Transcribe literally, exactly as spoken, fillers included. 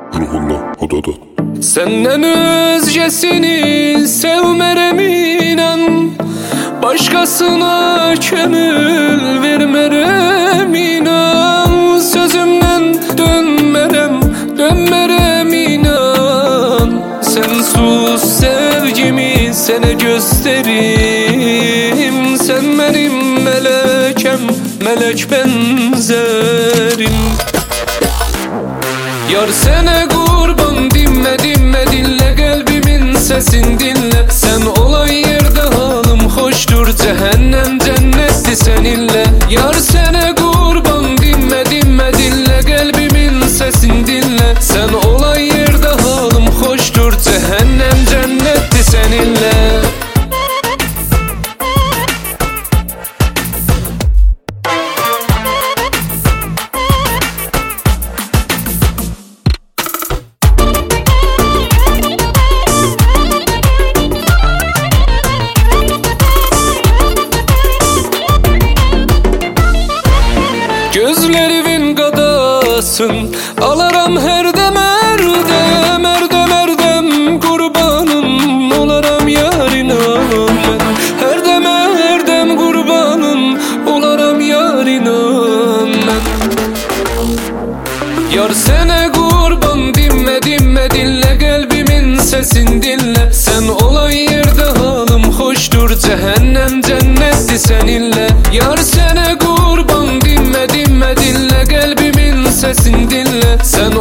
ruhunla odada. Senden özcesini sevmerem inan, başkasına kömül vermerem inan. Sözümden dönmerem, dönmerem inan. Sen sus sevgimi sana gösterim. Sen benim melekem, melek benzerim. Yar sana kurban, dinme dinme dinle, kalbimin sesin dinle. Sen olan yerde halim hoştur, cehennem cennetti seninle. Yar sana kurban, dinme dinme dinle, kalbimin sesin dinle. Sen olan yerde halim hoştur, cehennem cennetti seninle. Gözlerimin qadasın, alaram her dem erdem, erdem erdem kurbanım olaram yarına mən. Her dem erdem kurbanım olaram yarına mən. Yar sana kurban, dinme dinme dinle, kalbimin sesin dinle. Sen olan yerde halim hoştur, cehennem cennetti seninle. Yar sana kurban, dinme dinme dinle, kalbimin sesin dinle. Sen